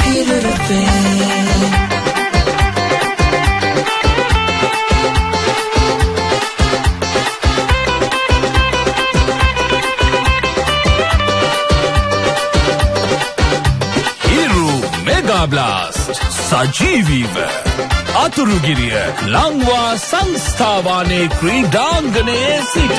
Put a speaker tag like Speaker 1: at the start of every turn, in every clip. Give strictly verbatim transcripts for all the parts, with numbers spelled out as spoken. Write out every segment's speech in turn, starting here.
Speaker 1: Hiru F M.
Speaker 2: Blast සජීවීව Athurugiriya ලංවා සංස්ථාවානයේ ක්‍රීඩාංගණයේ සිට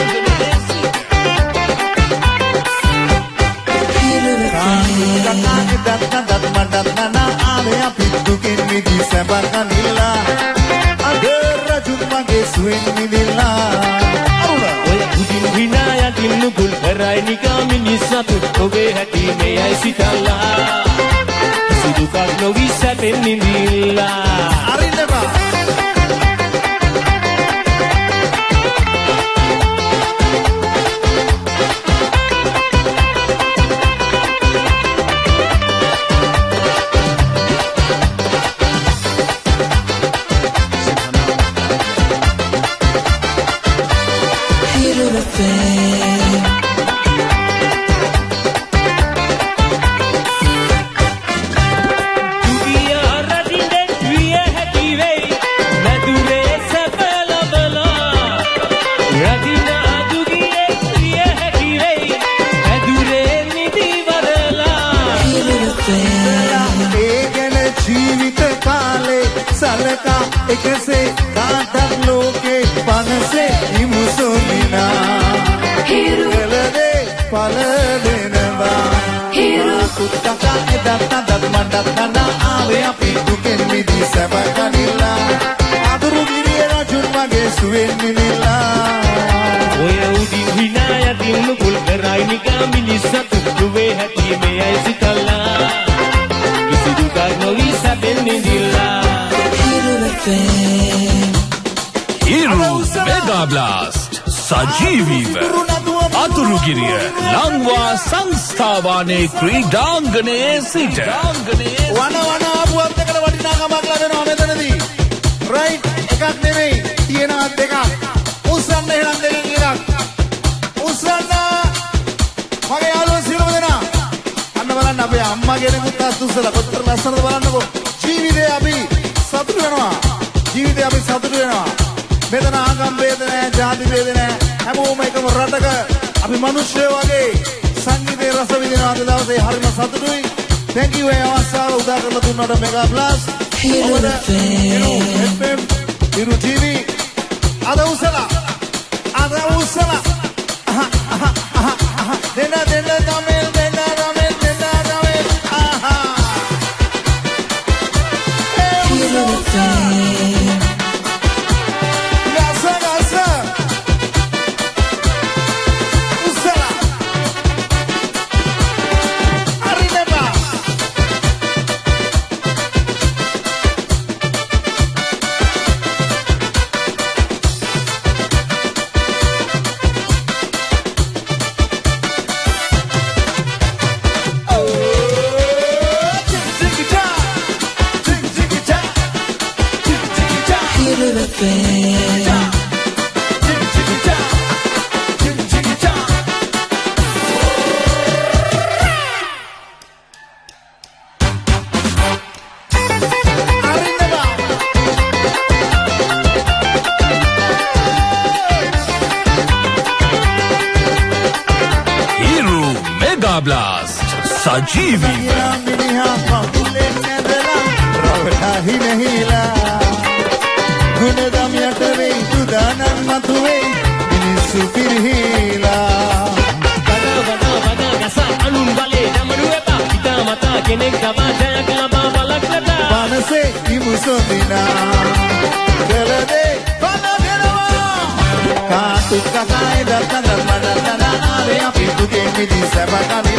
Speaker 3: Duka no bisa tenindila Arindema
Speaker 1: Hiru F M.
Speaker 4: Salaka ekse katak loke panase imusumina hiru galade paladenava hiru kuttaka edatta dadmandat nana ave api duken midi sabakanilla aduru giriyara jurmage suwen minilla
Speaker 3: oya udin hinaya dinnu kul karai nika minisatu duwe hati me ai sitalla kisi duka no isa benindilla
Speaker 2: Hiru Mega Blast සජීවීව Athurugiriya ලංවා සංස්ථාවානයේ ක්‍රීඩාංගණයේ සිට
Speaker 4: වන වන ආපුවත් එකට වටිනාකමක් ලැබෙනවා මෙතනදී right එකක් නෙමෙයි තියෙනවා දෙකක් උස්සන්න එහෙනම් දෙකෙන් එකක් උස්සන්න මගේ යාළුවෝ සියලුම දෙනා අන්න බලන්න අපේ අම්මා කෙනෙකුත් අත් උස්සලා කොච්චර ලස්සනද බලන්නකෝ ජීවිතේ අපි සතුටු වෙනවා ජීවිතේ අපි සතුටු වෙනවා මෙතන ආගම් ભેද නැහැ ජාති ભેද නැහැ හැමෝම එකම රටක අපි මිනිස්සුયો වගේ සංගීතේ රස විඳිනවා අද දවසේ හරිම සතුටුයි thank you ඒ අවස්ථාව උදා කරලා දුන්නාට mega plus
Speaker 1: Hiru F M
Speaker 4: Hiru T V අද උසලා අද උසලා දෙන්න දෙන්න තමයි දෙන්න තමයි දෙන්න තමයි ආහා
Speaker 1: Hiru F M.
Speaker 2: Blast සජීවීව
Speaker 4: රවටහි නැහිලා ගුණදම් යට වෙයි තුදානන් මතු වෙයි මිනිස්සු පිරිහිලා
Speaker 3: බඩ බඩ බඩ ගස අනුන් බලේ නමනු එපා හිතා මතා කෙනෙක් ගබා ජයක් ලබා බලක් නැතා
Speaker 4: මනසේ ඉමුසොදිනා ගලදේ බනදෙනවා කාතු කකායි දත්තන මඩතන ආවේ අපි දුකේ මිදි සැප කමි